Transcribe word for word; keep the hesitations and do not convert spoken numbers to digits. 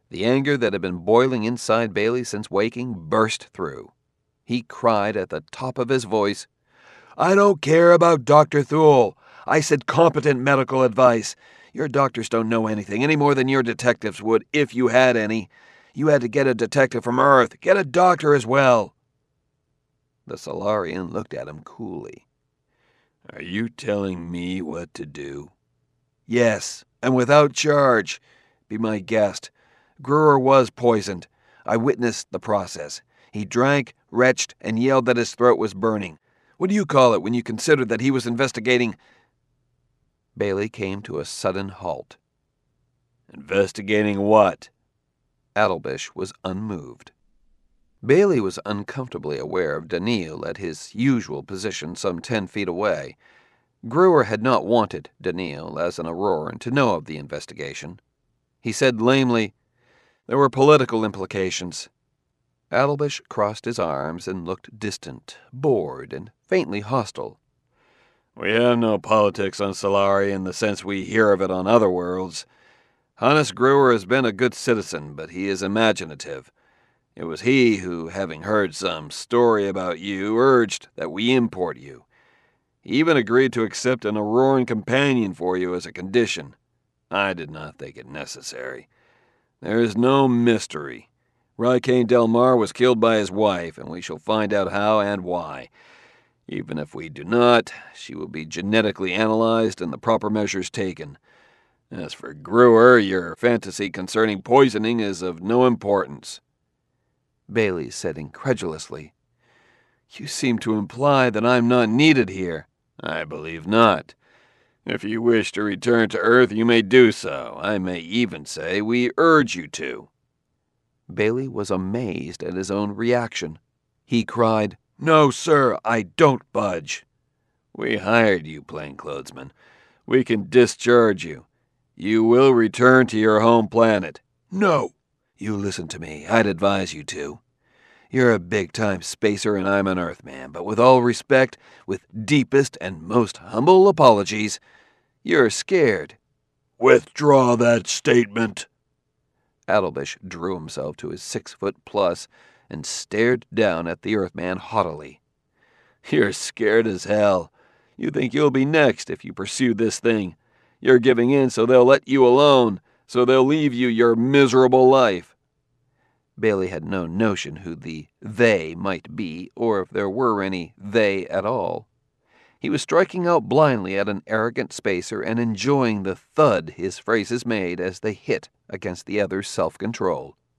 The anger that had been boiling inside Bailey since waking burst through. He cried at the top of his voice, "I don't care about Doctor Thule. I said competent medical advice. Your doctors don't know anything any more than your detectives would if you had any. You had to get a detective from Earth. Get a doctor as well." The Solarian looked at him coolly. "Are you telling me what to do?" "Yes, and without charge. Be my guest. Gruer was poisoned. I witnessed the process. He drank, retched, and yelled that his throat was burning. What do you call it when you consider that he was investigating—" Bailey came to a sudden halt. "Investigating what?" Adelbish was unmoved. Bailey was uncomfortably aware of Daniil at his usual position some ten feet away. Gruer had not wanted Daniil, as an Auroran, to know of the investigation. He said lamely, "There were political implications." Adelbish crossed his arms and looked distant, bored, and faintly hostile. "We have no politics on Solari in the sense we hear of it on other worlds. Hannes Gruer has been a good citizen, but he is imaginative. It was he who, having heard some story about you, urged that we import you. He even agreed to accept an Auroran companion for you as a condition. I did not think it necessary. There is no mystery. Rykane Delmar was killed by his wife, and we shall find out how and why. Even if we do not, she will be genetically analyzed and the proper measures taken. As for Gruer, your fantasy concerning poisoning is of no importance." Bailey said incredulously, "You seem to imply that I'm not needed here." "I believe not. If you wish to return to Earth, you may do so. I may even say we urge you to." Bailey was amazed at his own reaction. He cried, "No, sir, I don't budge." "We hired you, plainclothesman. We can discharge you. You will return to your home planet." "No." "You listen to me. I'd advise you to. You're a big-time spacer and I'm an Earthman, but with all respect, with deepest and most humble apologies, you're scared." "Withdraw that statement." Adelbish drew himself to his six-foot-plus and stared down at the Earthman haughtily. "You're scared as hell. You think you'll be next if you pursue this thing. You're giving in so they'll let you alone, so they'll leave you your miserable life." Bailey had no notion who the they might be, or if there were any they at all. He was striking out blindly at an arrogant spacer and enjoying the thud his phrases made as they hit against the other's self-control.